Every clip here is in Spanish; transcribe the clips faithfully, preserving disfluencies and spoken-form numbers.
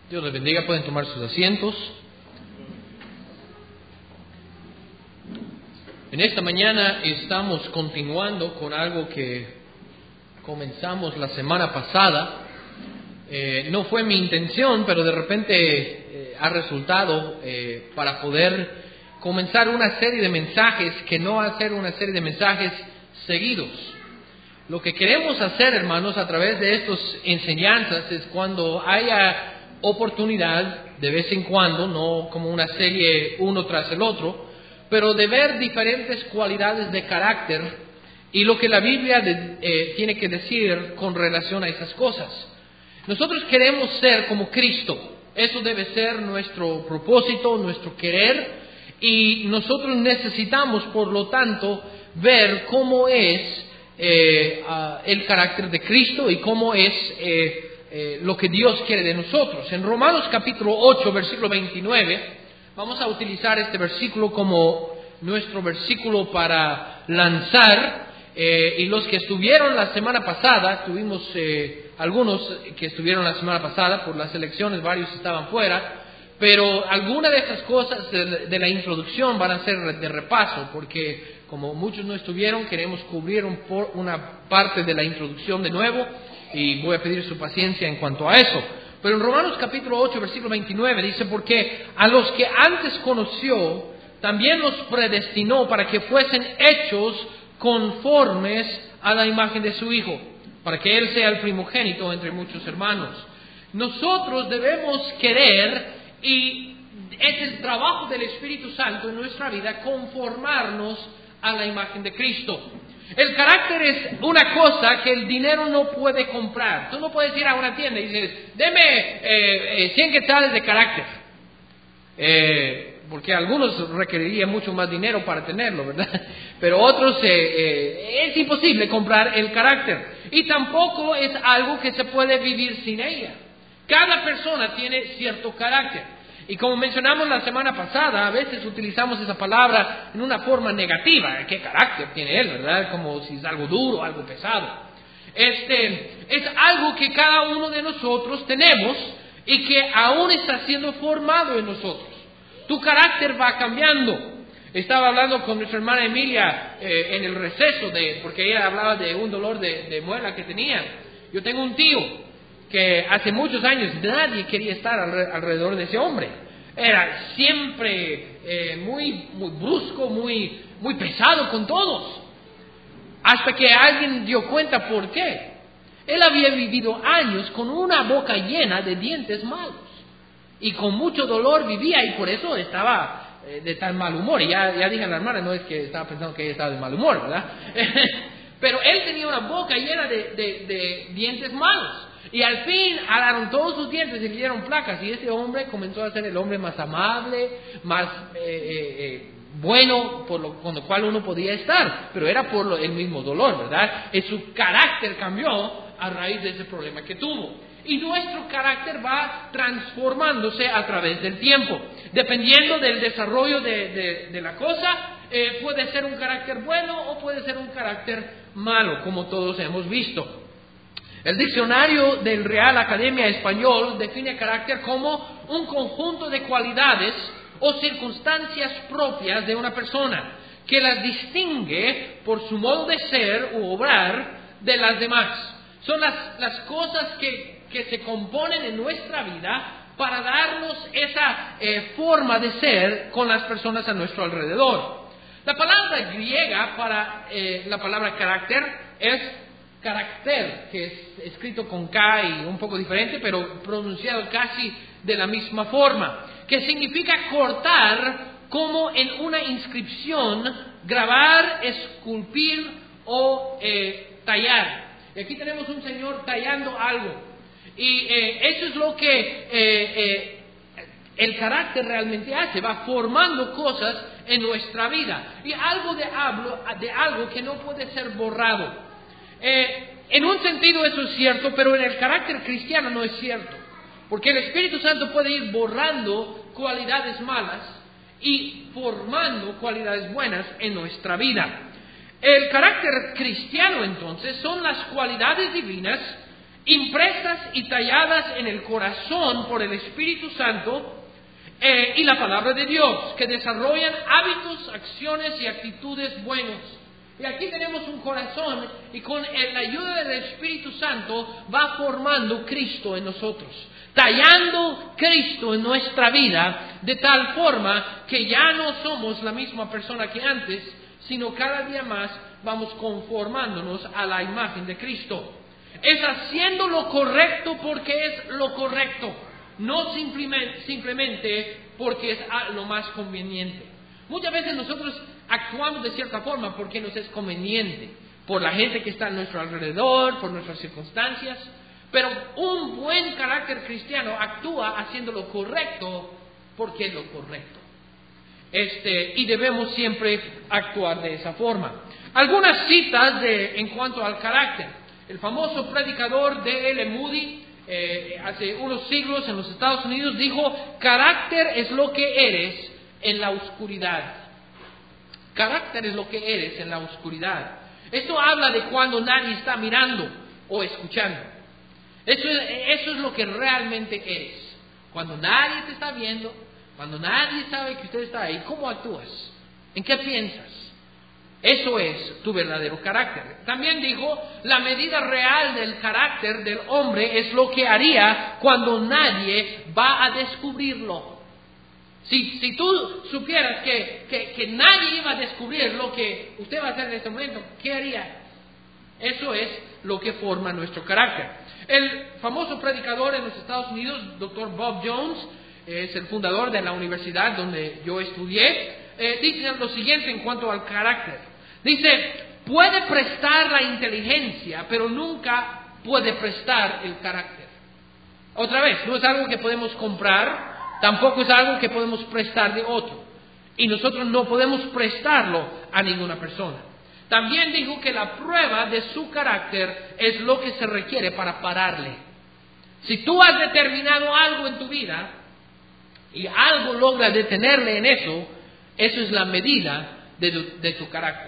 Dios les bendiga, pueden tomar sus asientos. En esta mañana estamos continuando con algo que comenzamos la semana pasada. Eh, no fue mi intención, pero de repente eh, ha resultado eh, para poder comenzar una serie de mensajes, que no hacer una serie de mensajes seguidos. Lo que queremos hacer, hermanos, a través de estas enseñanzas es cuando haya oportunidad, de vez en cuando, no como una serie uno tras el otro, pero de ver diferentes cualidades de carácter y lo que la Biblia de, eh, tiene que decir con relación a esas cosas. Nosotros queremos ser como Cristo. Eso debe ser nuestro propósito, nuestro querer, y nosotros necesitamos, por lo tanto, ver cómo es eh, uh, el carácter de Cristo y cómo es eh, eh, lo que Dios quiere de nosotros. En Romanos capítulo ocho, versículo veintinueve, vamos a utilizar este versículo como nuestro versículo para lanzar. Eh, y los que estuvieron la semana pasada, tuvimos eh, algunos que estuvieron la semana pasada por las elecciones, varios estaban fuera, pero algunas de estas cosas de, de la introducción van a ser de repaso, porque como muchos no estuvieron, queremos cubrir un por, una parte de la introducción de nuevo, y voy a pedir su paciencia en cuanto a eso. Pero en Romanos capítulo ocho, versículo veintinueve dice: porque a los que antes conoció, también los predestinó para que fuesen hechos conformes a la imagen de su Hijo, para que Él sea el primogénito entre muchos hermanos. Nosotros debemos querer, y es el trabajo del Espíritu Santo en nuestra vida, conformarnos a la imagen de Cristo. El carácter es una cosa que el dinero no puede comprar. Tú no puedes ir a una tienda y dices: deme eh, eh, cien quetzales de carácter. Eh, porque algunos requerirían mucho más dinero para tenerlo, ¿verdad? Pero otros eh, eh, es imposible comprar el carácter. Y tampoco es algo que se puede vivir sin ella. Cada persona tiene cierto carácter. Y como mencionamos la semana pasada, a veces utilizamos esa palabra en una forma negativa. ¿Qué carácter tiene él, verdad? Como si es algo duro, algo pesado. Este, es algo que cada uno de nosotros tenemos y que aún está siendo formado en nosotros. Tu carácter va cambiando. Estaba hablando con nuestra hermana Emilia eh, en el receso, de, porque ella hablaba de un dolor de, de muela que tenía. Yo tengo un tío que hace muchos años nadie quería estar alrededor de ese hombre. Era siempre eh, muy, muy brusco, muy, muy pesado con todos. Hasta que alguien dio cuenta por qué. Él había vivido años con una boca llena de dientes malos. Y con mucho dolor vivía, y por eso estaba eh, de tan mal humor. Y ya, ya dije a la hermana, no es que estaba pensando que ella estaba de mal humor, ¿verdad? Pero él tenía una boca llena de, de, de dientes malos. Y al fin alaron todos sus dientes y le dieron placas. Y ese hombre comenzó a ser el hombre más amable, más eh, eh, eh, bueno, por lo, con lo cual uno podía estar. Pero era por lo, el mismo dolor, ¿verdad? Y su carácter cambió a raíz de ese problema que tuvo. Y nuestro carácter va transformándose a través del tiempo. Dependiendo del desarrollo de, de, de la cosa, eh, puede ser un carácter bueno o puede ser un carácter malo, como todos hemos visto. El diccionario del Real Academia Español define carácter como un conjunto de cualidades o circunstancias propias de una persona que las distingue por su modo de ser u obrar de las demás. Son las, las cosas que, que se componen en nuestra vida para darnos esa eh, forma de ser con las personas a nuestro alrededor. La palabra griega para eh, la palabra carácter es carácter, que es escrito con K y un poco diferente, pero pronunciado casi de la misma forma, que significa cortar, como en una inscripción, grabar, esculpir o eh, tallar. Y aquí tenemos un señor tallando algo, y eh, eso es lo que eh, eh, el carácter realmente hace, va formando cosas en nuestra vida, y algo de, hablo, de algo que no puede ser borrado. Eh, en un sentido eso es cierto, pero en el carácter cristiano no es cierto, porque el Espíritu Santo puede ir borrando cualidades malas y formando cualidades buenas en nuestra vida. El carácter cristiano, entonces, son las cualidades divinas impresas y talladas en el corazón por el Espíritu Santo eh, y la palabra de Dios, que desarrollan hábitos, acciones y actitudes buenos. Y aquí tenemos un corazón y con la ayuda del Espíritu Santo va formando Cristo en nosotros, tallando Cristo en nuestra vida de tal forma que ya no somos la misma persona que antes, sino cada día más vamos conformándonos a la imagen de Cristo. Es haciendo lo correcto porque es lo correcto, no simplemente, simplemente porque es lo más conveniente. Muchas veces nosotros actuamos de cierta forma porque nos es conveniente, por la gente que está a nuestro alrededor, por nuestras circunstancias, pero un buen carácter cristiano actúa haciendo lo correcto porque es lo correcto. Este, y debemos siempre actuar de esa forma. Algunas citas de, en cuanto al carácter. El famoso predicador D L Moody, eh, hace unos siglos en los Estados Unidos, dijo: carácter es lo que eres en la oscuridad. Carácter es lo que eres en la oscuridad. Esto habla de cuando nadie está mirando o escuchando. Eso es, eso es lo que realmente eres. Cuando nadie te está viendo, cuando nadie sabe que usted está ahí, ¿cómo actúas? ¿En qué piensas? Eso es tu verdadero carácter. También dijo, la medida real del carácter del hombre es lo que haría cuando nadie va a descubrirlo. Si, si tú supieras que, que, que nadie iba a descubrir lo que usted va a hacer en este momento, ¿qué haría? Eso es lo que forma nuestro carácter. El famoso predicador en los Estados Unidos, doctor Bob Jones, es el fundador de la universidad donde yo estudié, eh, dice lo siguiente en cuanto al carácter. Dice, puede prestar la inteligencia, pero nunca puede prestar el carácter. Otra vez, no es algo que podemos comprar, tampoco es algo que podemos prestar de otro. Y nosotros no podemos prestarlo a ninguna persona. También dijo que la prueba de su carácter es lo que se requiere para pararle. Si tú has determinado algo en tu vida y algo logra detenerle en eso, eso es la medida de tu, de tu carácter.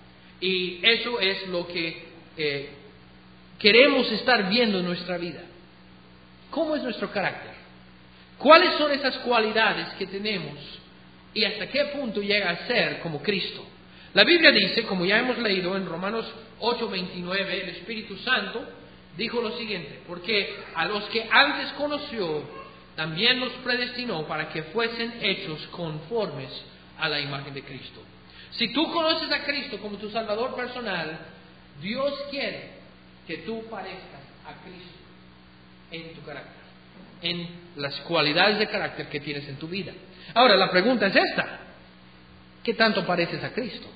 Y eso es lo que eh, queremos estar viendo en nuestra vida. ¿Cómo es nuestro carácter? ¿Cuáles son esas cualidades que tenemos y hasta qué punto llega a ser como Cristo? La Biblia dice, como ya hemos leído en Romanos ocho veintinueve, el Espíritu Santo dijo lo siguiente: porque a los que antes conoció, también los predestinó para que fuesen hechos conformes a la imagen de Cristo. Si tú conoces a Cristo como tu Salvador personal, Dios quiere que tú parezcas a Cristo en tu carácter, en las cualidades de carácter que tienes en tu vida. Ahora, la pregunta es esta: ¿qué tanto pareces a Cristo?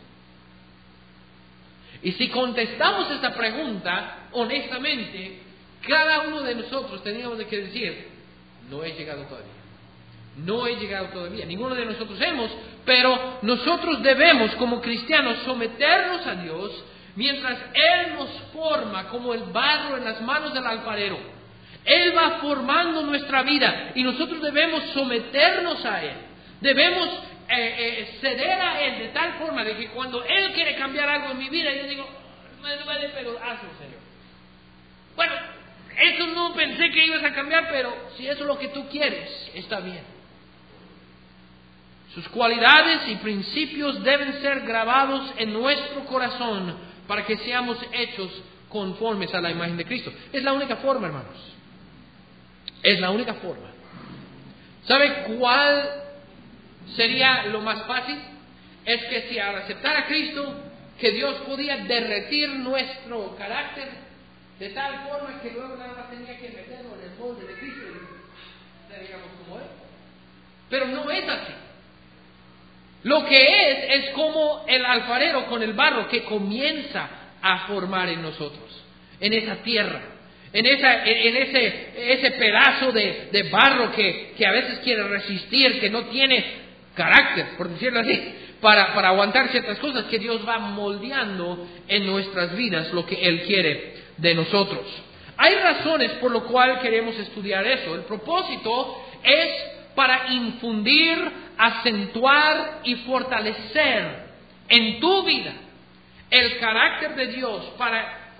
Y si contestamos esta pregunta honestamente, cada uno de nosotros teníamos que decir, no he llegado todavía. No he llegado todavía. Ninguno de nosotros hemos, pero nosotros debemos como cristianos someternos a Dios mientras Él nos forma como el barro en las manos del alfarero. Él va formando nuestra vida y nosotros debemos someternos a Él. Debemos eh, eh, ceder a Él de tal forma de que cuando Él quiere cambiar algo en mi vida, yo digo, me duele, pero hazlo, Señor. Bueno, eso no pensé que ibas a cambiar, pero si eso es lo que tú quieres, está bien. Sus cualidades y principios deben ser grabados en nuestro corazón para que seamos hechos conformes a la imagen de Cristo. Es la única forma, hermanos. Es la única forma. ¿Sabe cuál sería lo más fácil? Es que si al aceptar a Cristo, que Dios podía derretir nuestro carácter de tal forma que luego nada más tenía que meterlo en el molde de Cristo y seríamos como Él. Pero no es así. Lo que es, es como el alfarero con el barro que comienza a formar en nosotros, en esa tierra, en, esa, en ese, ese pedazo de, de barro que, que a veces quiere resistir, que no tiene carácter, por decirlo así, para, para aguantar ciertas cosas, que Dios va moldeando en nuestras vidas lo que Él quiere de nosotros. Hay razones por lo cual queremos estudiar eso. El propósito es para infundir, acentuar y fortalecer en tu vida el carácter de Dios, para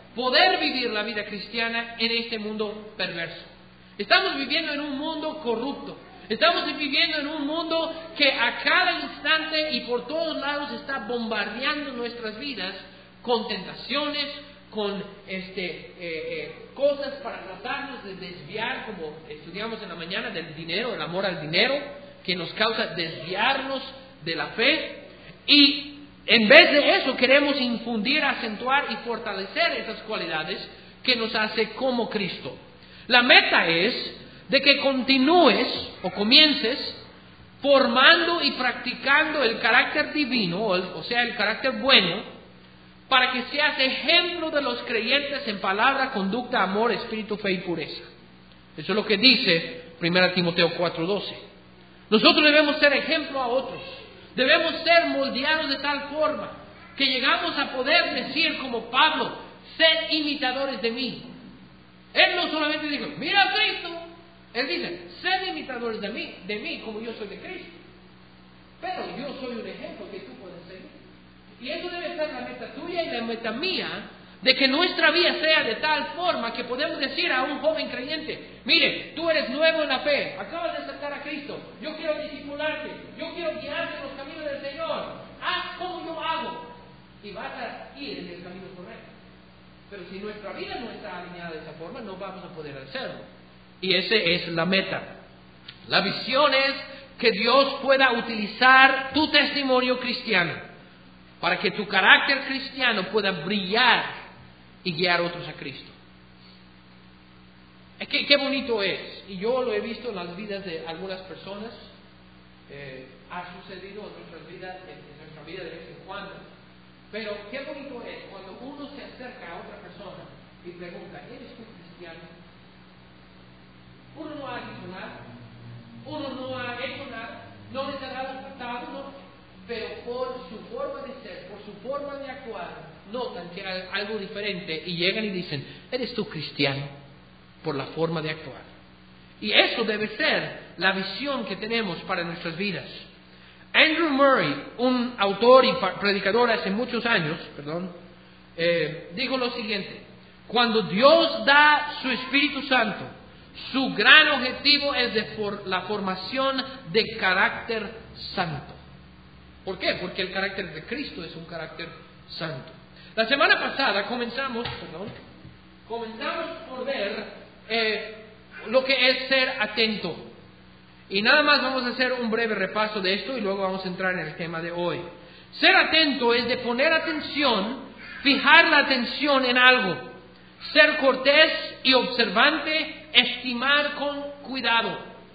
poder vivir la vida cristiana en este mundo perverso. Estamos viviendo en un mundo corrupto. Estamos viviendo en un mundo que a cada instante y por todos lados está bombardeando nuestras vidas con tentaciones, con este, eh, eh, cosas para tratarnos de desviar, como estudiamos en la mañana, del dinero, el amor al dinero, que nos causa desviarnos de la fe. Y en vez de eso queremos infundir, acentuar y fortalecer esas cualidades que nos hace como Cristo. La meta es de que continúes o comiences formando y practicando el carácter divino, o sea, el carácter bueno, para que seas ejemplo de los creyentes en palabra, conducta, amor, espíritu, fe y pureza. Eso es lo que dice primera Timoteo cuatro doce. Nosotros debemos ser ejemplo a otros. Debemos ser moldeados de tal forma que llegamos a poder decir como Pablo, sed imitadores de mí. Él no solamente dijo, mira a Cristo. Él dice, sed imitadores de mí, de mí como yo soy de Cristo. Pero yo soy un ejemplo que tú puedes seguir. Y eso debe ser la meta tuya y la meta mía, de que nuestra vida sea de tal forma que podemos decir a un joven creyente, mire, tú eres nuevo en la fe, acabas de aceptar a Cristo, yo quiero discipularte, yo quiero guiarte en los caminos del Señor, haz como yo hago, y vas a ir en el camino correcto. Pero si nuestra vida no está alineada de esa forma, no vamos a poder hacerlo. Y esa es la meta. La visión es que Dios pueda utilizar tu testimonio cristiano para que tu carácter cristiano pueda brillar y guiar a otros a Cristo. Es que qué bonito es, y yo lo he visto en las vidas de algunas personas, eh, ha sucedido en nuestras vidas, en nuestra vida de vez en cuando, pero qué bonito es cuando uno se acerca a otra persona y pregunta, ¿eres tú cristiano? Uno no ha dicho nada, uno no ha hecho nada, no les ha dado tratado, no, pero por su forma de ser, por su forma de actuar, notan que hay algo diferente y llegan y dicen, ¿eres tú cristiano? Por la forma de actuar. Y eso debe ser la visión que tenemos para nuestras vidas. Andrew Murray, un autor y predicador hace muchos años, perdón, eh, dijo lo siguiente: cuando Dios da su Espíritu Santo, su gran objetivo es de for- la formación de carácter santo. ¿Por qué? Porque el carácter de Cristo es un carácter santo. La semana pasada comenzamos, perdón, comenzamos por ver eh, lo que es ser atento. Y nada más vamos a hacer un breve repaso de esto y luego vamos a entrar en el tema de hoy. Ser atento es de poner atención, fijar la atención en algo, ser cortés y observante, estimar con cuidado.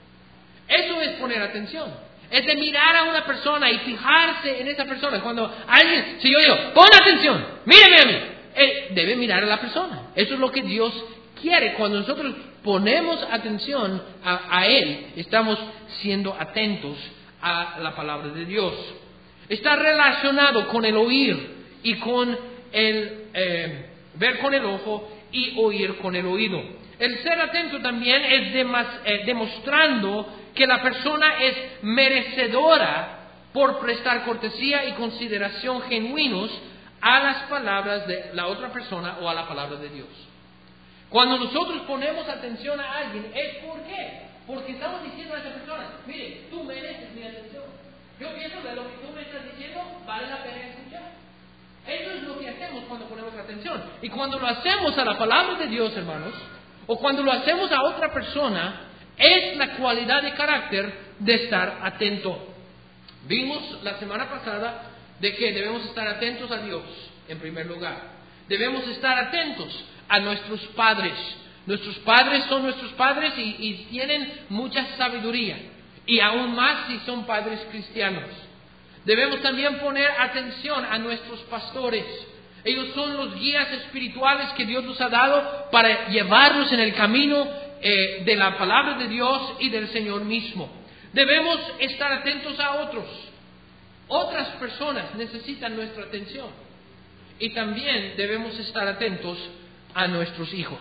Eso es poner atención. Es de mirar a una persona y fijarse en esa persona. Cuando alguien, si yo digo, pon atención, míreme a mí, él debe mirar a la persona. Eso es lo que Dios quiere. Cuando nosotros ponemos atención a, a Él, estamos siendo atentos a la palabra de Dios. Está relacionado con el oír y con el eh, ver con el ojo y oír con el oído. El ser atento también es demas, eh, demostrando que la persona es merecedora por prestar cortesía y consideración genuinos a las palabras de la otra persona o a la palabra de Dios. Cuando nosotros ponemos atención a alguien, ¿es por qué? Porque estamos diciendo a esa persona, mire, tú mereces mi atención. Yo pienso que lo que tú me estás diciendo vale la pena escuchar. Eso es lo que hacemos cuando ponemos atención. Y cuando lo hacemos a la palabra de Dios, hermanos, o cuando lo hacemos a otra persona, es la cualidad de carácter de estar atento. Vimos la semana pasada de que debemos estar atentos a Dios, en primer lugar. Debemos estar atentos a nuestros padres. Nuestros padres son nuestros padres y, y tienen mucha sabiduría. Y aún más si son padres cristianos. Debemos también poner atención a nuestros pastores. Ellos son los guías espirituales que Dios nos ha dado para llevarnos en el camino eh, de la palabra de Dios y del Señor mismo. Debemos estar atentos a otros. Otras personas necesitan nuestra atención. Y también debemos estar atentos a nuestros hijos.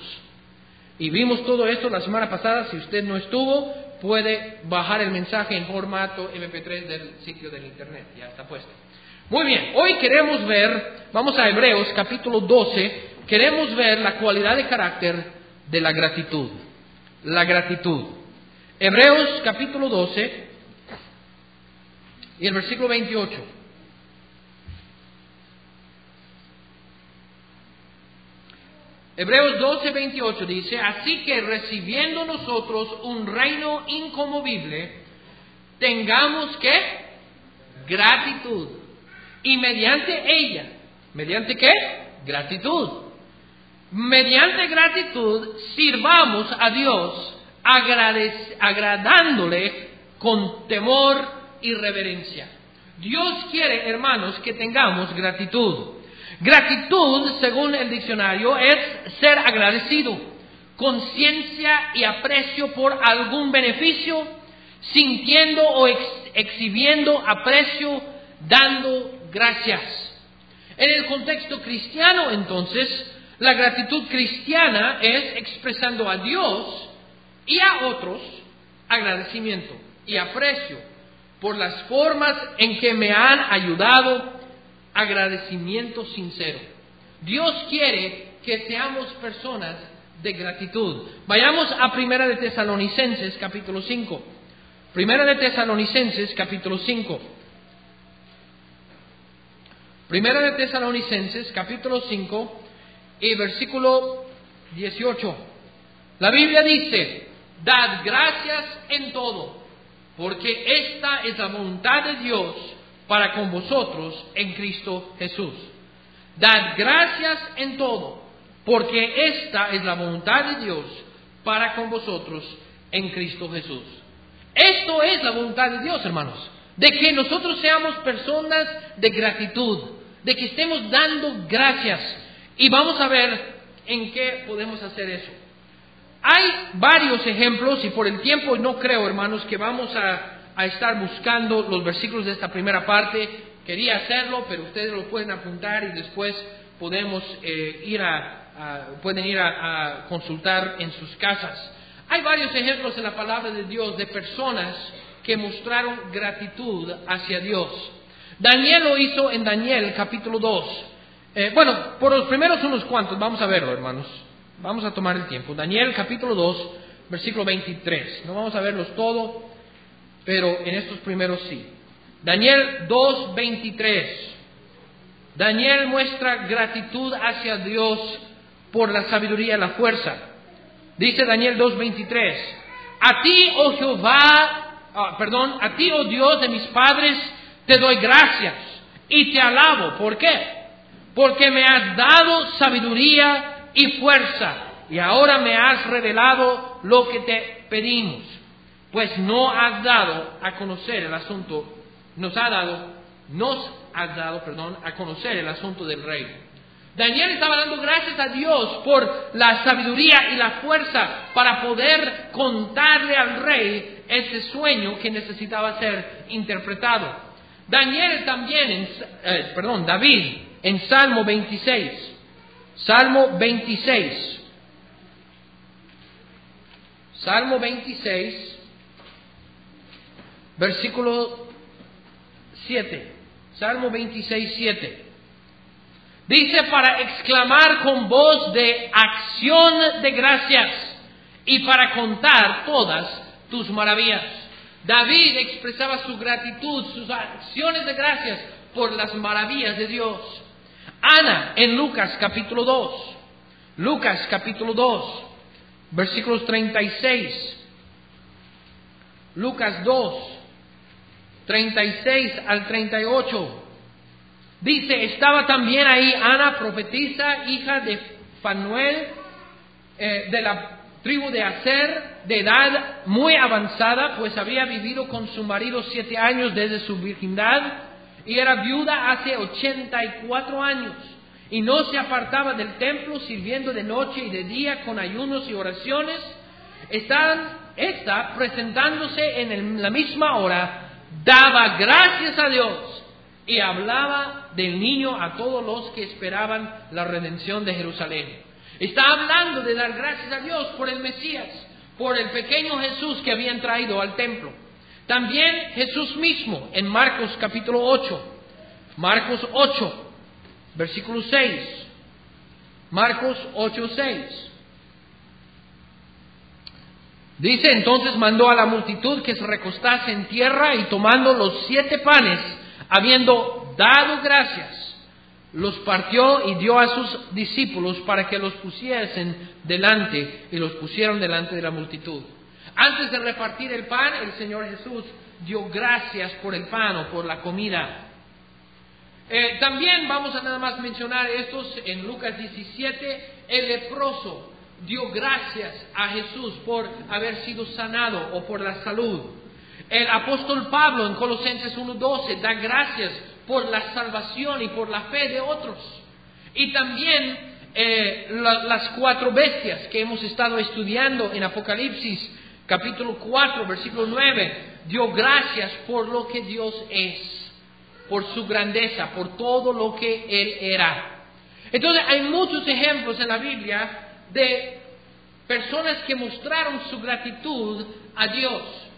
Y vimos todo esto la semana pasada. Si usted no estuvo, puede bajar el mensaje en formato eme pe tres del sitio del internet. Ya está puesto. Muy bien, hoy queremos ver, vamos a Hebreos capítulo doce, queremos ver la cualidad de carácter de la gratitud. La gratitud. Hebreos capítulo doce y el versículo veintiocho. Hebreos doce, veintiocho dice: así que recibiendo nosotros un reino inconmovible, tengamos ¿qué? Gratitud. Y mediante ella, ¿mediante qué? Gratitud. Mediante gratitud sirvamos a Dios agradec- agradándole con temor y reverencia. Dios quiere, hermanos, que tengamos gratitud. Gratitud, según el diccionario, es ser agradecido, conciencia y aprecio por algún beneficio, sintiendo o ex- exhibiendo aprecio, dando gracias. En el contexto cristiano, entonces, la gratitud cristiana es expresando a Dios y a otros agradecimiento y aprecio por las formas en que me han ayudado. Agradecimiento sincero. Dios quiere que seamos personas de gratitud. Vayamos a Primera de Tesalonicenses capítulo cinco. Primera de Tesalonicenses capítulo cinco. Primera de Tesalonicenses capítulo cinco y versículo dieciocho. La Biblia dice: dad gracias en todo, porque esta es la voluntad de Dios para con vosotros en Cristo Jesús. Dad gracias en todo, porque esta es la voluntad de Dios para con vosotros en Cristo Jesús. Esto es la voluntad de Dios, hermanos, de que nosotros seamos personas de gratitud, de que estemos dando gracias. Y vamos a ver en qué podemos hacer eso. Hay varios ejemplos y por el tiempo no creo, hermanos, que vamos a a estar buscando los versículos de esta primera parte. Quería hacerlo, pero ustedes lo pueden apuntar y después podemos eh, ir a, a pueden ir a, a consultar en sus casas. Hay varios ejemplos en la palabra de Dios de personas que mostraron gratitud hacia Dios. Daniel lo hizo en Daniel capítulo dos. Eh, bueno, por los primeros unos cuantos, vamos a verlo, hermanos. Vamos a tomar el tiempo. Daniel capítulo dos, versículo veintitrés. No vamos a verlos todos, pero en estos primeros sí. Daniel dos, veintitrés. Daniel muestra gratitud hacia Dios por la sabiduría y la fuerza. Dice Daniel dos, veintitrés: a ti, oh Jehová, ah, perdón, a ti, oh Dios de mis padres, te doy gracias y te alabo. ¿Por qué? Porque me has dado sabiduría y fuerza, y ahora me has revelado lo que te pedimos. Pues no has dado a conocer el asunto, nos ha dado, nos has dado, perdón, a conocer el asunto del rey. Daniel estaba dando gracias a Dios por la sabiduría y la fuerza para poder contarle al rey ese sueño que necesitaba ser interpretado. Daniel también, en, eh, perdón, David, en Salmo veintiséis, Salmo veintiséis, Salmo veintiséis, versículo siete, Salmo veintiséis, siete. Dice: para exclamar con voz de acción de gracias y para contar todas tus maravillas. David expresaba su gratitud, sus acciones de gracias por las maravillas de Dios. Ana, en Lucas capítulo dos, Lucas capítulo dos, versículos treinta y seis. Lucas dos, treinta y seis al treinta y ocho. Dice: estaba también ahí Ana, profetisa, hija de Fanuel, eh, de la tribu de Aser, de edad muy avanzada, pues había vivido con su marido siete años desde su virginidad, y era viuda hace ochenta y cuatro años, y no se apartaba del templo, sirviendo de noche y de día con ayunos y oraciones. Estaban, esta, presentándose en el, la misma hora, daba gracias a Dios y hablaba del niño a todos los que esperaban la redención de Jerusalén. Está hablando de dar gracias a Dios por el Mesías, por el pequeño Jesús que habían traído al templo. También Jesús mismo en Marcos capítulo ocho, Marcos ocho, versículo seis. Marcos ocho seis. Dice: entonces mandó a la multitud que se recostase en tierra, y tomando los siete panes, habiendo dado gracias, los partió y dio a sus discípulos para que los pusiesen delante, y los pusieron delante de la multitud. Antes de repartir el pan, el Señor Jesús dio gracias por el pan o por la comida. Eh, también vamos a nada más mencionar estos en Lucas diecisiete. El leproso dio gracias a Jesús por haber sido sanado o por la salud. El apóstol Pablo en Colosenses uno doce da gracias por la salvación y por la fe de otros. Y también eh, la, las cuatro bestias que hemos estado estudiando en Apocalipsis capítulo cuatro versículo nueve, dio gracias por lo que Dios es, por su grandeza, por todo lo que Él era. Entonces hay muchos ejemplos en la Biblia de personas que mostraron su gratitud a Dios.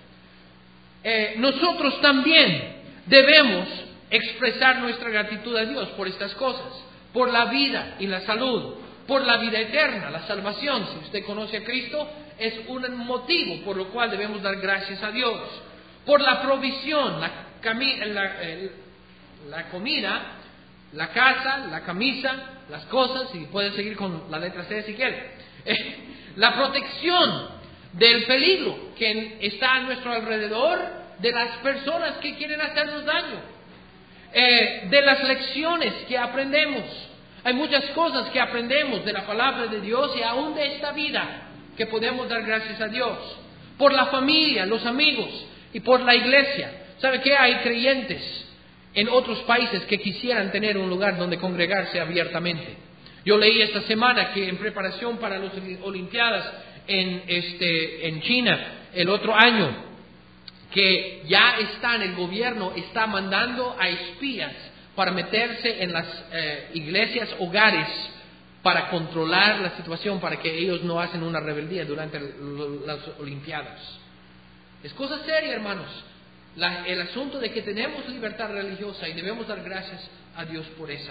Eh, nosotros también debemos expresar nuestra gratitud a Dios por estas cosas, por la vida y la salud, por la vida eterna, la salvación. Si usted conoce a Cristo, es un motivo por lo cual debemos dar gracias a Dios. Por la provisión, la, cami- la, eh, la comida, la casa, la camisa, las cosas, y puede seguir con la letra C si quiere. Eh, la protección del peligro que está a nuestro alrededor, de las personas que quieren hacernos daño, eh, de las lecciones que aprendemos. Hay muchas cosas que aprendemos de la palabra de Dios y aún de esta vida que podemos dar gracias a Dios. Por la familia, los amigos y por la iglesia. ¿Sabe qué? Hay creyentes en otros países que quisieran tener un lugar donde congregarse abiertamente. Yo leí esta semana que en preparación para las Olimpiadas en, este, en China el otro año, que ya están, el gobierno está mandando a espías para meterse en las eh, iglesias, hogares, para controlar la situación, para que ellos no hacen una rebeldía durante el, las Olimpiadas. Es cosa seria, hermanos, la, el asunto de que tenemos libertad religiosa y debemos dar gracias a Dios por esa.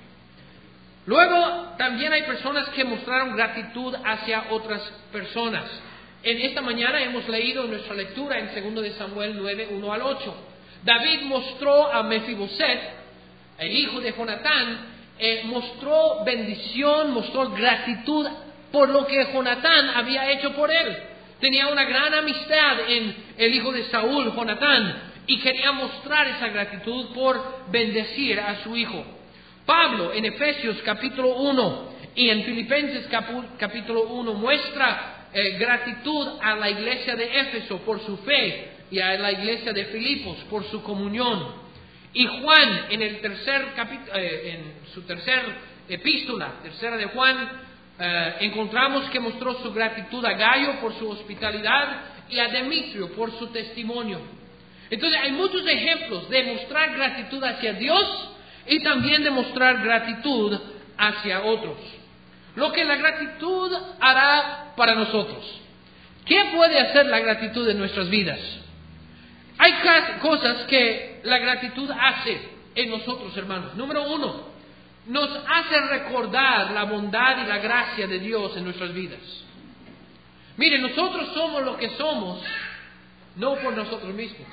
Luego, también hay personas que mostraron gratitud hacia otras personas. En esta mañana hemos leído nuestra lectura en segundo de Samuel nueve, uno al ocho. David mostró a Mefiboset, el hijo de Jonatán, eh, mostró bendición, mostró gratitud por lo que Jonatán había hecho por él. Tenía una gran amistad en el hijo de Saúl, Jonatán, y quería mostrar esa gratitud por bendecir a su hijo. Pablo en Efesios capítulo uno y en Filipenses capu, capítulo uno muestra eh, gratitud a la iglesia de Éfeso por su fe y a la iglesia de Filipos por su comunión. Y Juan en el tercer capítulo, eh, en su tercer epístola, tercera de Juan, eh, encontramos que mostró su gratitud a Gayo por su hospitalidad y a Demetrio por su testimonio. Entonces hay muchos ejemplos de mostrar gratitud hacia Dios y también de mostrar gratitud hacia otros. Lo que la gratitud hará para nosotros. ¿Qué puede hacer la gratitud en nuestras vidas? Hay cosas que la gratitud hace en nosotros, hermanos. Número uno, nos hace recordar la bondad y la gracia de Dios en nuestras vidas. Mire, nosotros somos lo que somos, no por nosotros mismos.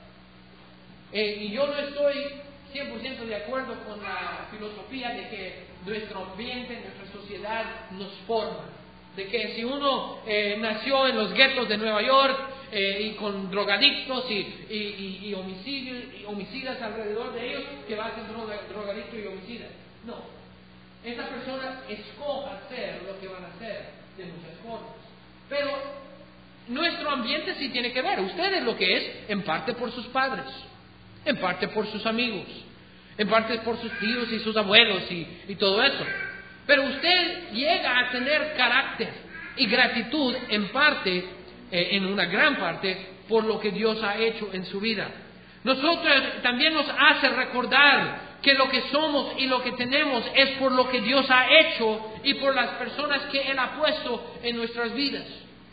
Eh, y yo no estoy cien por ciento de acuerdo con la filosofía de que nuestro ambiente, nuestra sociedad nos forma. De que si uno eh, nació en los guetos de Nueva York eh, y con drogadictos y, y, y, y, homicidios, y homicidas alrededor de ellos, que va a ser droga, drogadicto y homicida. No. Esa persona escoja hacer lo que van a hacer de muchas formas. Pero nuestro ambiente sí tiene que ver. Usted es lo que es en parte por sus padres, en parte por sus amigos, en parte por sus tíos y sus abuelos y, y todo eso. Pero usted llega a tener carácter y gratitud en parte, eh, en una gran parte, por lo que Dios ha hecho en su vida. Nosotros también nos hace recordar que lo que somos y lo que tenemos es por lo que Dios ha hecho y por las personas que Él ha puesto en nuestras vidas.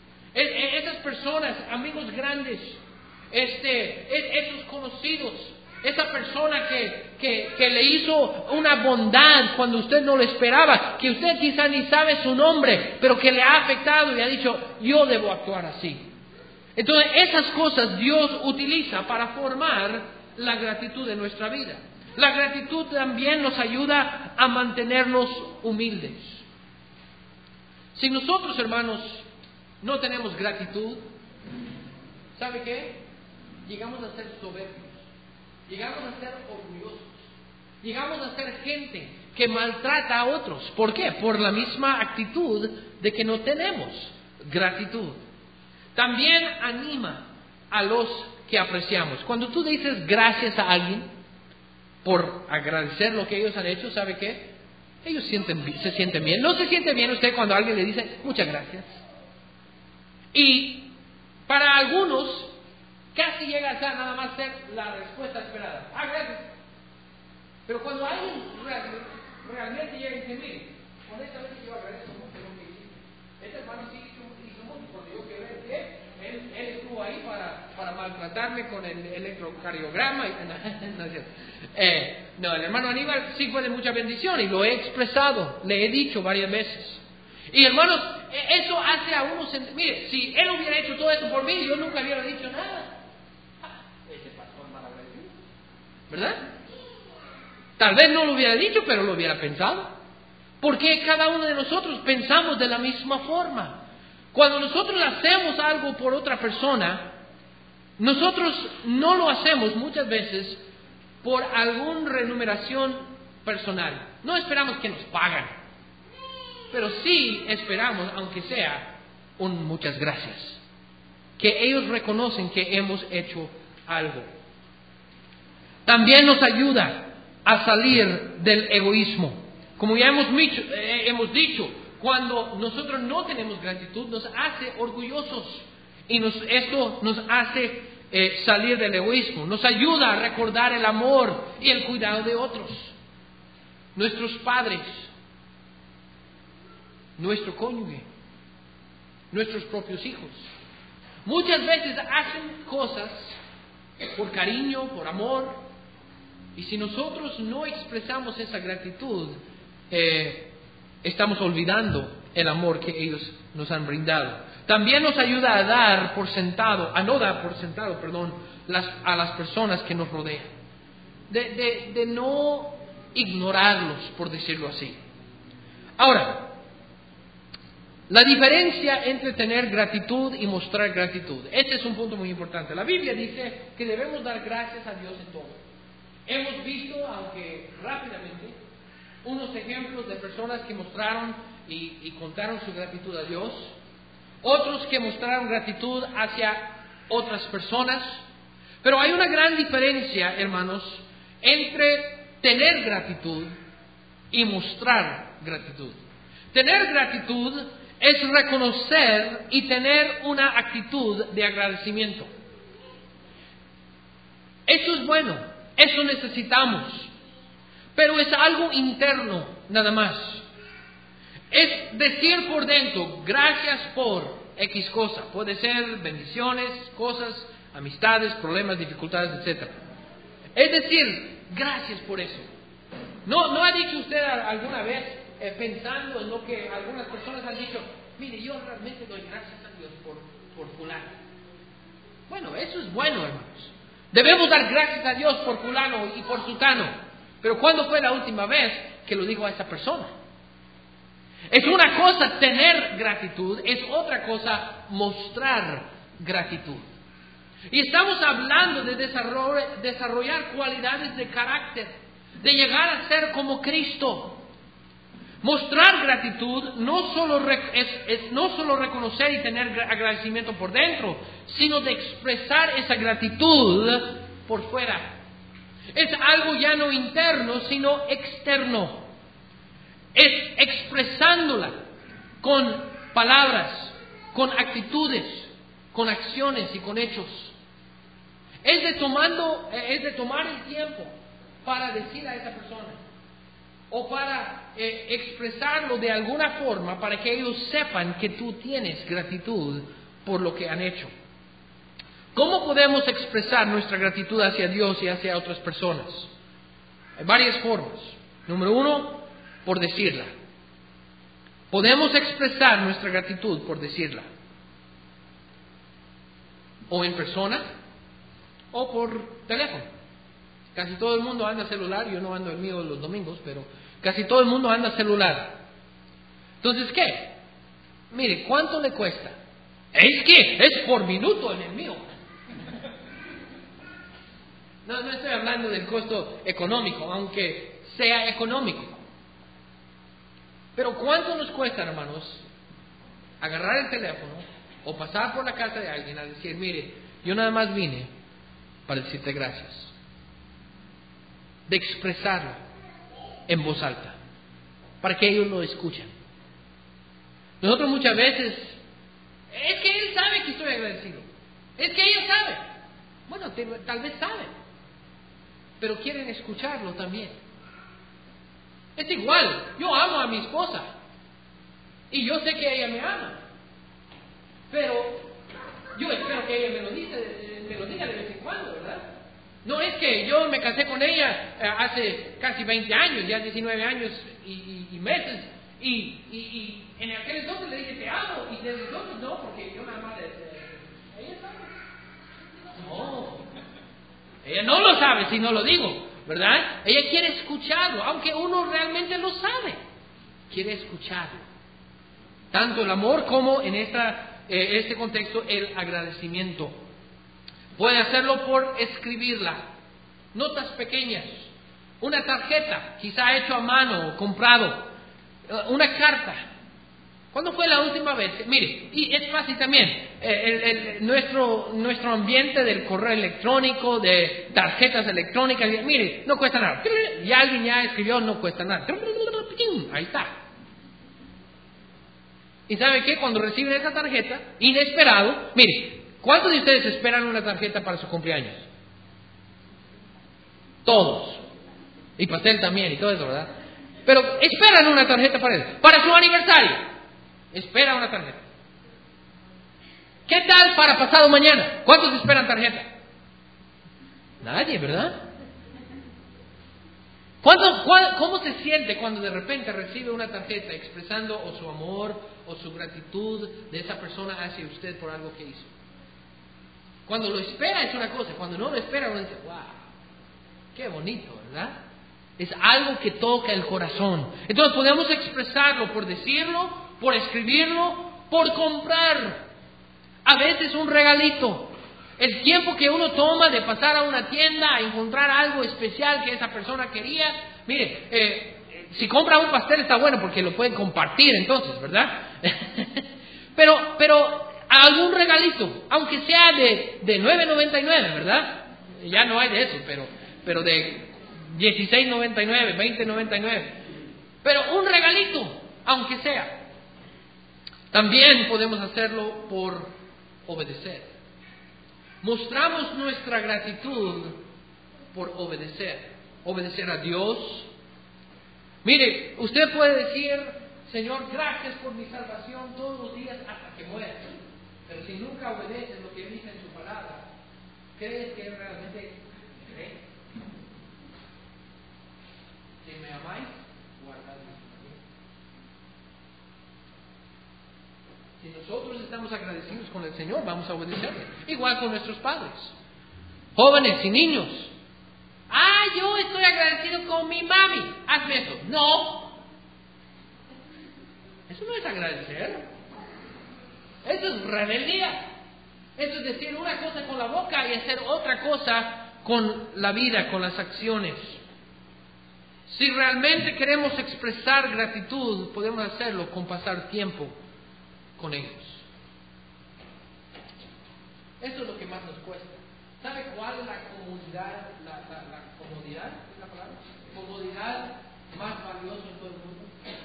Esas personas, amigos grandes, este, esos conocidos Esa persona que, que, que le hizo una bondad cuando usted no lo esperaba, que usted quizá ni sabe su nombre, pero que le ha afectado y ha dicho, yo debo actuar así. Entonces, esas cosas Dios utiliza para formar la gratitud de nuestra vida. La gratitud también nos ayuda a mantenernos humildes. Si nosotros, hermanos, no tenemos gratitud, ¿sabe qué? Llegamos a ser soberbios. Llegamos a ser orgullosos. Llegamos a ser gente que maltrata a otros. ¿Por qué? Por la misma actitud de que no tenemos gratitud. También anima a los que apreciamos. Cuando tú dices gracias a alguien por agradecer lo que ellos han hecho, ¿sabe qué? Ellos sienten, se sienten bien. ¿No se siente bien usted cuando alguien le dice muchas gracias? Y para algunos casi llega a ser nada más ser la respuesta esperada. Ah, gracias. Pero cuando alguien realmente, realmente llega y dice, mire, honestamente yo agradezco mucho lo que hiciste. Este hermano sí hizo, hizo mucho. Cuando yo quebré el pie, él, él estuvo ahí para, para maltratarme con el electrocardiograma. Y, no, no, es cierto. Eh, no, el hermano Aníbal sí fue de mucha bendición y lo he expresado, le he dicho varias veces. Y hermanos, eso hace a uno sentir, mire, si él hubiera hecho todo esto por mí, yo nunca hubiera dicho nada. Ese pastor malagradecido, ¿verdad? Tal vez no lo hubiera dicho, pero lo hubiera pensado. Porque cada uno de nosotros pensamos de la misma forma. Cuando nosotros hacemos algo por otra persona, nosotros no lo hacemos muchas veces por alguna remuneración personal. No esperamos que nos paguen, pero sí esperamos, aunque sea, un muchas gracias. Que ellos reconocen que hemos hecho algo. También nos ayuda a salir del egoísmo. Como ya hemos dicho, eh, hemos dicho, cuando nosotros no tenemos gratitud, nos hace orgullosos. Y nos, esto nos hace eh, salir del egoísmo. Nos ayuda a recordar el amor y el cuidado de otros. Nuestros padres, nuestro cónyuge, nuestros propios hijos. Muchas veces hacen cosas por cariño, por amor. Y si nosotros no expresamos esa gratitud, eh, estamos olvidando el amor que ellos nos han brindado. También nos ayuda a dar por sentado, a no dar por sentado, perdón, las, a las personas que nos rodean. De, de, de no ignorarlos, por decirlo así. Ahora, la diferencia entre tener gratitud y mostrar gratitud. Este es un punto muy importante. La Biblia dice que debemos dar gracias a Dios en todo. Hemos visto, aunque rápidamente, unos ejemplos de personas que mostraron y, y contaron su gratitud a Dios. Otros que mostraron gratitud hacia otras personas. Pero hay una gran diferencia, hermanos, entre tener gratitud y mostrar gratitud. Tener gratitud es reconocer y tener una actitud de agradecimiento. Eso es bueno. Eso necesitamos, pero es algo interno nada más. Es decir por dentro, gracias por X cosa. Puede ser bendiciones, cosas, amistades, problemas, dificultades, etcétera. Es decir, gracias por eso. ¿No, no ha dicho usted alguna vez, eh, pensando en lo que algunas personas han dicho, mire, yo realmente doy gracias a Dios por, por fulano? Bueno, eso es bueno, hermanos. Debemos dar gracias a Dios por fulano y por sutano. Pero ¿cuándo fue la última vez que lo dijo a esa persona? Es una cosa tener gratitud, es otra cosa mostrar gratitud. Y estamos hablando de desarrollar, desarrollar cualidades de carácter, de llegar a ser como Cristo. Mostrar gratitud no solo es, es no solo reconocer y tener agradecimiento por dentro, sino de expresar esa gratitud por fuera. Es algo ya no interno, sino externo. Es expresándola con palabras, con actitudes, con acciones y con hechos. Es de, tomando, es de tomar el tiempo para decir a esa persona, o para eh, expresarlo de alguna forma para que ellos sepan que tú tienes gratitud por lo que han hecho. ¿Cómo podemos expresar nuestra gratitud hacia Dios y hacia otras personas? Hay varias formas. Número uno, por decirla. Podemos expresar nuestra gratitud por decirla. O en persona, o por teléfono. Casi todo el mundo anda celular. Yo no ando el mío los domingos, pero casi todo el mundo anda celular. Entonces, ¿qué? Mire, ¿cuánto le cuesta? Es que es por minuto en el mío. No, no estoy hablando del costo económico, aunque sea económico. Pero ¿cuánto nos cuesta, hermanos, agarrar el teléfono o pasar por la casa de alguien a decir, mire, yo nada más vine para decirte gracias? De expresarlo en voz alta, para que ellos lo escuchen. Nosotros muchas veces, es que él sabe que estoy agradecido. Es que ella sabe. Bueno, te, tal vez sabe, pero quieren escucharlo también. Es igual, yo amo a mi esposa y yo sé que ella me ama, pero yo espero que ella me lo diga, me lo diga de vez en cuando, ¿verdad? No es que yo me casé con ella hace casi veinte años, ya diecinueve años y, y, y meses, y, y, y en aquel entonces le dije te amo, y desde entonces no, porque yo nada más le, le, ella sabe. No, ella no lo sabe si no lo digo, ¿verdad? Ella quiere escucharlo, aunque uno realmente lo sabe. Quiere escucharlo. Tanto el amor como en esta, eh, este contexto el agradecimiento. Puede hacerlo por escribirla. Notas pequeñas. Una tarjeta, quizá hecho a mano o comprado. Una carta. ¿Cuándo fue la última vez? Mire, y es fácil también. El, el, nuestro, nuestro ambiente del correo electrónico, de tarjetas electrónicas, mire, no cuesta nada. Y alguien ya escribió, no cuesta nada. Ahí está. ¿Y sabe qué? Cuando reciben esa tarjeta, inesperado, mire, ¿cuántos de ustedes esperan una tarjeta para su cumpleaños? Todos. Y pastel también y todo eso, ¿verdad? Pero esperan una tarjeta para él. Para su aniversario. Espera una tarjeta. ¿Qué tal para pasado mañana? ¿Cuántos esperan tarjeta? Nadie, ¿verdad? ¿Cuándo, cuál, ¿Cómo se siente cuando de repente recibe una tarjeta expresando o su amor o su gratitud de esa persona hacia usted por algo que hizo? Cuando lo espera es una cosa, cuando no lo espera uno dice, wow, qué bonito, ¿verdad? Es algo que toca el corazón. Entonces podemos expresarlo por decirlo, por escribirlo, por comprar. A veces un regalito. El tiempo que uno toma de pasar a una tienda a encontrar algo especial que esa persona quería. Mire, eh, si compra un pastel está bueno porque lo pueden compartir entonces, ¿verdad? pero, pero algún regalito, aunque sea de, de nueve noventa y nueve, ¿verdad? Ya no hay de eso, pero, pero de dieciséis noventa y nueve, veinte noventa y nueve. Pero un regalito, aunque sea. También podemos hacerlo por obedecer. Mostramos nuestra gratitud por obedecer. Obedecer a Dios. Mire, usted puede decir, Señor, gracias por mi salvación todos los días hasta que muera. Pero si nunca obedeces lo que dice en su palabra, ¿crees que Él realmente cree? Si me amáis, guardad mis mandamientos. Si nosotros estamos agradecidos con el Señor, vamos a obedecerle. Igual con nuestros padres, jóvenes y niños. Ah, yo estoy agradecido con mi mami. Hazme eso. No. Eso no es agradecer. Eso es rebeldía. Eso es decir una cosa con la boca y hacer otra cosa con la vida, con las acciones. Si realmente queremos expresar gratitud, podemos hacerlo con pasar tiempo con ellos. Eso es lo que más nos cuesta. ¿Sabe cuál es la comodidad, la, la, la comodidad, ¿es la palabra? Comodidad más valiosa en todo el mundo?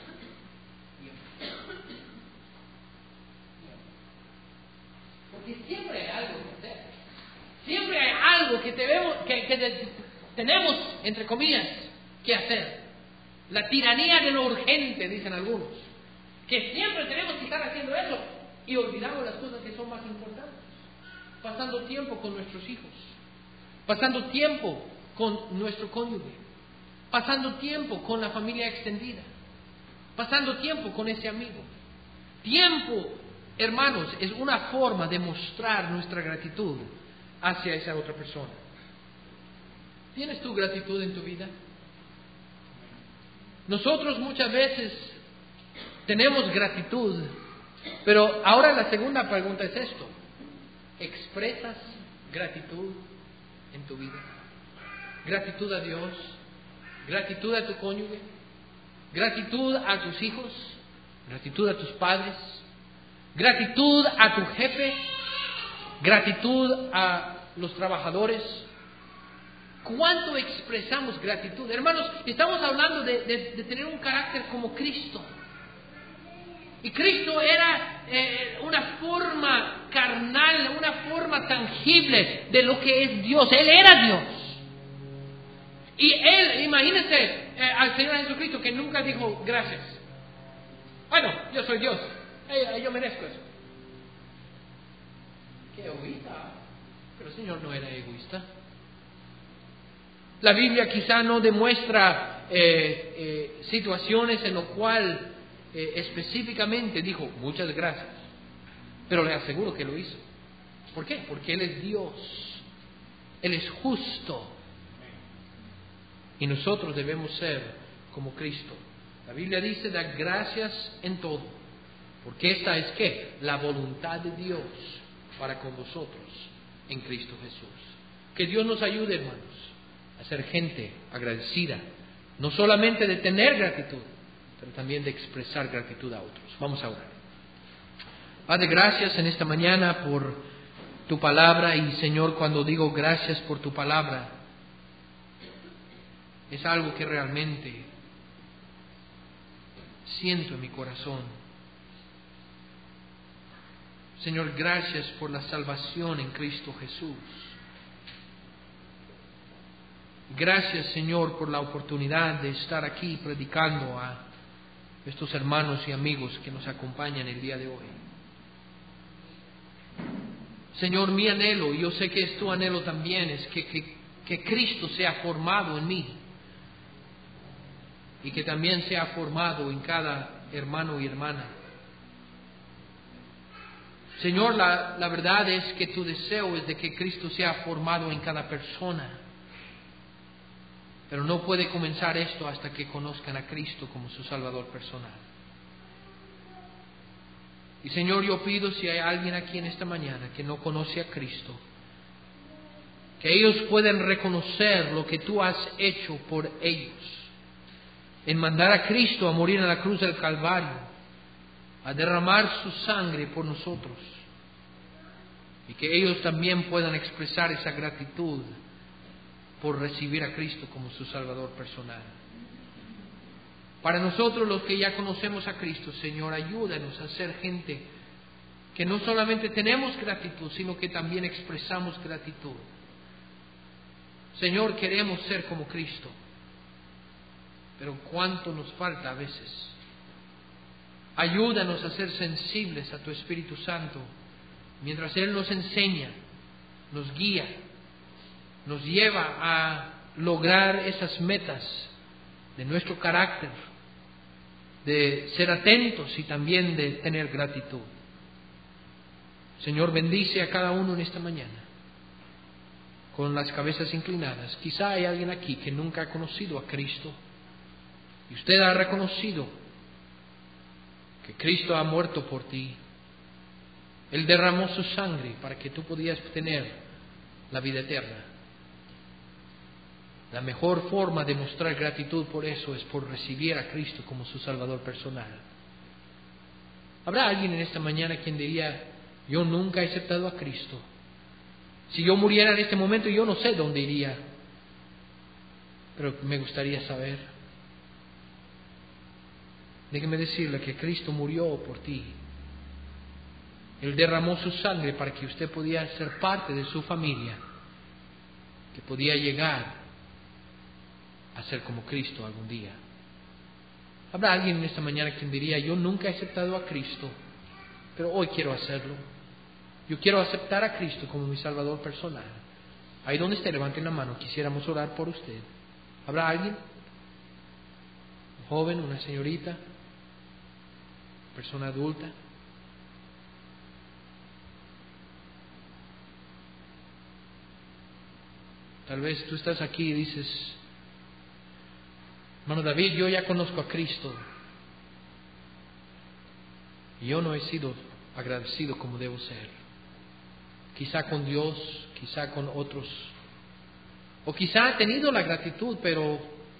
Porque siempre hay algo que hacer. Siempre hay algo que, debemos, que, que de, tenemos, entre comillas, que hacer. La tiranía de lo urgente, dicen algunos. Que siempre tenemos que estar haciendo eso y olvidamos las cosas que son más importantes. pasando tiempo con nuestros hijos, pasando tiempo con nuestro cónyuge, pasando tiempo con la familia extendida, pasando tiempo con ese amigo. Tiempo, hermanos, es una forma de mostrar nuestra gratitud hacia esa otra persona. ¿Tienes tu gratitud en tu vida? Nosotros muchas veces tenemos gratitud, pero ahora la segunda pregunta es esto: ¿expresas gratitud en tu vida? Gratitud a Dios, gratitud a tu cónyuge, gratitud a tus hijos, gratitud a tus padres, gratitud a tu jefe, gratitud a los trabajadores. ¿Cuánto expresamos gratitud? Hermanos, estamos hablando de, de, de tener un carácter como Cristo. Y Cristo era eh, una forma carnal, una forma tangible de lo que es Dios. Él era Dios. Y Él, imagínense eh, al Señor Jesucristo que nunca dijo gracias. Bueno, yo soy Dios, eh, yo merezco eso. Qué egoísta. Pero el Señor no era egoísta. La Biblia quizá no demuestra eh, eh, situaciones en las cuales eh, específicamente dijo muchas gracias, pero le aseguro que lo hizo. ¿Por qué? Porque Él es Dios, Él es justo, y nosotros debemos ser como Cristo. La Biblia dice: da gracias en todo, porque esta es ¿qué? La voluntad de Dios para con vosotros en Cristo Jesús. Que Dios nos ayude, hermanos, a ser gente agradecida, no solamente de tener gratitud, pero también de expresar gratitud a otros. Vamos a orar. Padre, gracias en esta mañana por tu palabra, y Señor, cuando digo gracias por tu palabra, es algo que realmente siento en mi corazón. Señor, gracias por la salvación en Cristo Jesús. Gracias, Señor, por la oportunidad de estar aquí predicando a estos hermanos y amigos que nos acompañan el día de hoy. Señor, mi anhelo, y yo sé que es tu anhelo también, es que, que, que Cristo sea formado en mí, y que también sea formado en cada hermano y hermana. Señor, la, la verdad es que tu deseo es de que Cristo sea formado en cada persona. Pero no puede comenzar esto hasta que conozcan a Cristo como su Salvador personal. Y Señor, yo pido, si hay alguien aquí en esta mañana que no conoce a Cristo, que ellos puedan reconocer lo que tú has hecho por ellos, en mandar a Cristo a morir en la cruz del Calvario, a derramar su sangre por nosotros, y que ellos también puedan expresar esa gratitud por recibir a Cristo como su Salvador personal. Para nosotros, los que ya conocemos a Cristo, Señor, ayúdanos a ser gente que no solamente tenemos gratitud, sino que también expresamos gratitud. Señor, queremos ser como Cristo, pero cuánto nos falta a veces. Ayúdanos a ser sensibles a tu Espíritu Santo, mientras Él nos enseña, nos guía, nos lleva a lograr esas metas de nuestro carácter, de ser atentos y también de tener gratitud. Señor, bendice a cada uno en esta mañana, con las cabezas inclinadas. Quizá hay alguien aquí que nunca ha conocido a Cristo, y usted ha reconocido que Cristo ha muerto por ti. Él derramó su sangre para que tú pudieras tener la vida eterna. La mejor forma de mostrar gratitud por eso es por recibir a Cristo como su Salvador personal. ¿Habrá alguien en esta mañana quien diría: yo nunca he aceptado a Cristo? Si yo muriera en este momento, yo no sé dónde iría, pero me gustaría saber. Déjeme decirle que Cristo murió por ti. Él derramó su sangre para que usted pudiera ser parte de su familia, que podía llegar a ser como Cristo algún día. ¿Habrá alguien en esta mañana quien diría: yo nunca he aceptado a Cristo, pero hoy quiero hacerlo? yo quiero aceptar a Cristo como mi Salvador personal. Ahí donde esté, levanten la mano, quisiéramos orar por usted. ¿Habrá alguien? ¿Un joven, una señorita? ¿Persona adulta? Tal vez tú estás aquí y dices, hermano David, yo ya conozco a Cristo y yo no he sido agradecido como debo ser. Quizá con Dios, quizá con otros, o quizá ha tenido la gratitud, pero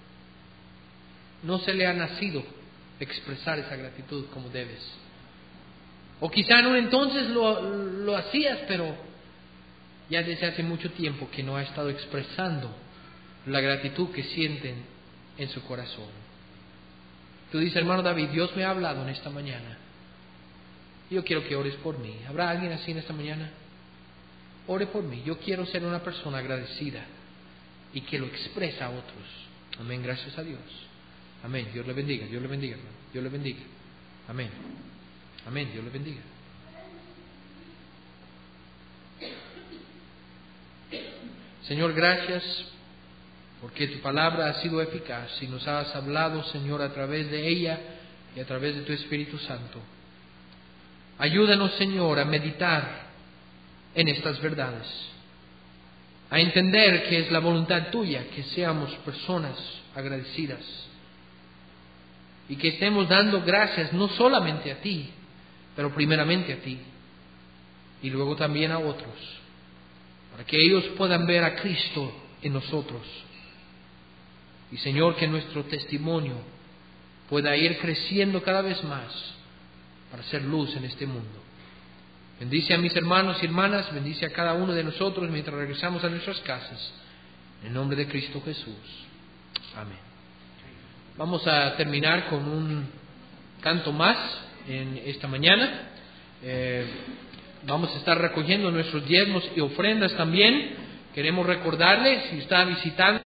no se le ha nacido expresar esa gratitud como debes. O quizá en un entonces lo, lo hacías, pero ya desde hace mucho tiempo que no ha estado expresando la gratitud que sienten en su corazón. Tú dices, hermano David, Dios me ha hablado en esta mañana. Yo quiero que ores por mí. ¿Habrá alguien así en esta mañana? Ore por mí. Yo quiero ser una persona agradecida y que lo expresa a otros. Amén, gracias a Dios. Amén, Dios le bendiga, Dios le bendiga, hermano. Dios le bendiga. Amén. Amén, Dios le bendiga. Señor, gracias porque tu palabra ha sido eficaz y nos has hablado, Señor, a través de ella y a través de tu Espíritu Santo. Ayúdanos, Señor, a meditar en estas verdades, a entender que es la voluntad tuya que seamos personas agradecidas y que estemos dando gracias no solamente a ti, pero primeramente a ti y luego también a otros, para que ellos puedan ver a Cristo en nosotros. Y Señor, que nuestro testimonio pueda ir creciendo cada vez más para ser luz en este mundo. Bendice a mis hermanos y hermanas, bendice a cada uno de nosotros mientras regresamos a nuestras casas. En el nombre de Cristo Jesús. Amén. Vamos a terminar con un canto más en esta mañana. Eh, Vamos a estar recogiendo nuestros diezmos y ofrendas también. Queremos recordarles, si está visitando